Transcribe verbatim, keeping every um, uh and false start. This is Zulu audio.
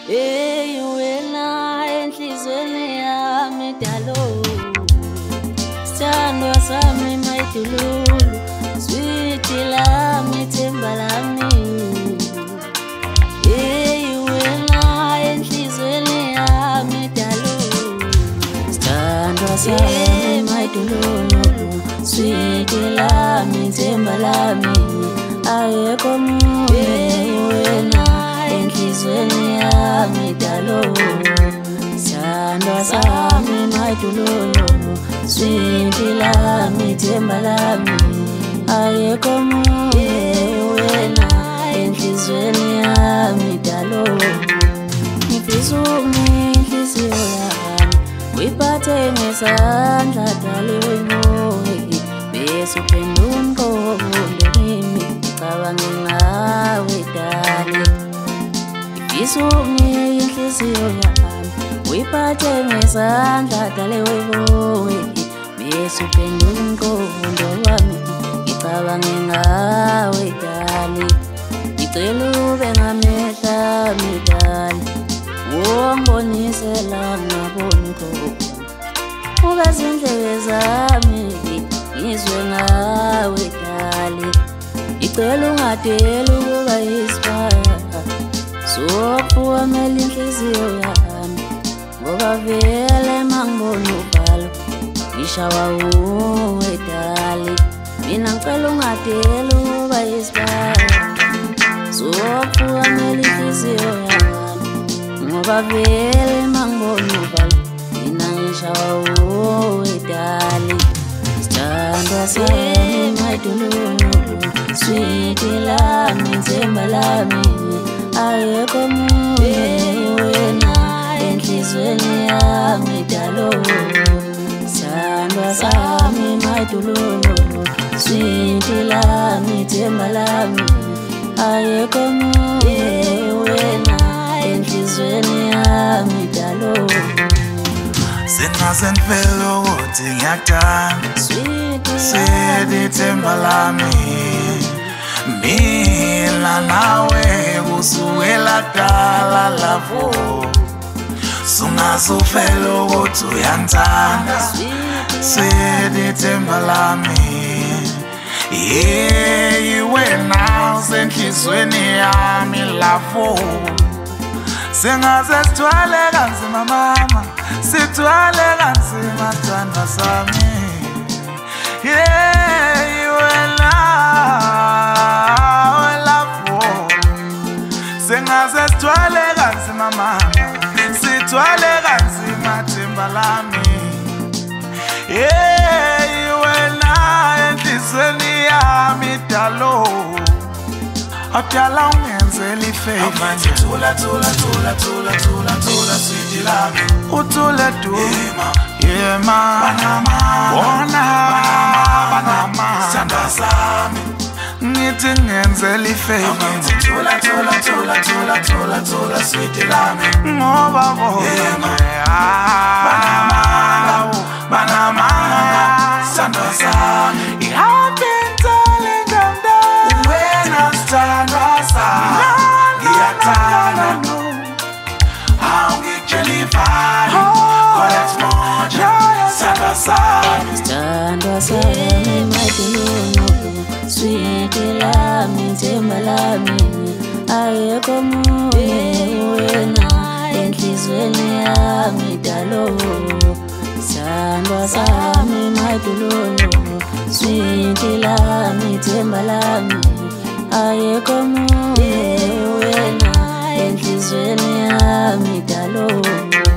Hey wena enhlizweni yami dalo, sithandwa sami mayidululu, sweet lami themba lami. Hey wena enhlizweni yami dalo, sithandwa sami mayidululu, sweet lami themba lami. Ayekho munye wena enhlizweni yami dalo, sithandwa sami mayidululu, sweet lami themba lami. Ayekho munye wena enhlizweni yami dalo. Ngifisa ukunihliziyo yami uyiphathe ngesandla dali wemoyi, bese uphendula umqondo kimi ngicabange ngawe dali. Ngifisa ukunihliziyo yami uyiphathe ngesandla dali wemoyi, bese uphendula umqondo wami ngicabange ngawe dali. Ngicela ube ngamehla ami dali, ungibonise la ngaboni khona, uveze indlebe zami ngizwe ngawe dali. Ngicela ungadeli ukuba yisibaya, sokuwamela inhliziyo yami, ngoba vele mangibona uvalo ngishawa uwe dali. Mina ngicela ungadeli ukuba yisibaya, sokuwamela inhliziyo yami, ngoba vele mangibona uvalo mina ngishawa uwe dali. Sithandwa sami mayidululu, sweet lami themba lami. Ayekho munye wena enhlizweni yami dalo, sithandwa sami mayidululu, sweet lami themba lami. Ayekho munye wena enhlizweni yami dalo. Singaze ngivele ukuthi ngiyakuthanda, sweet themba lami. Mina nawe kusukela kudala lavo, sungaze uvele ukuthi uyangithanda, sweet themba lami. Yeah, wena usenhlizweni yami lavo, singaze sithwale kanzima mama, sithwale kanzima sithandwa sami. Yeah, wena lavo, singaze sithwale kanzima mama, sithwale kanzima themba lami. Yeah, wena enhlizweni yami dalo, akudala ungenzela ifavor, Tula tula tula tula tula tula sweet lami. uthule du Yeah ma, Banama, bona Banama, sithandwa sami. ngithi ngenzela ifavor, Tula tula tula tula tula tula sweet lami. ngoba bona Banama, sithandwa sami. I've been telling them that Wena sithandwa sami. Ngiyakuthanda, awungikujelivayo, kodwa moja sithandwa sami. Sithandwa sami mayidululu, sweet lami themba lami. Ayekho munye wena enhlizweni yami dalo, sithandwa sami mayidululu, sweet lami themba lami. Ayekho munye wena enhlizweni yami dalo.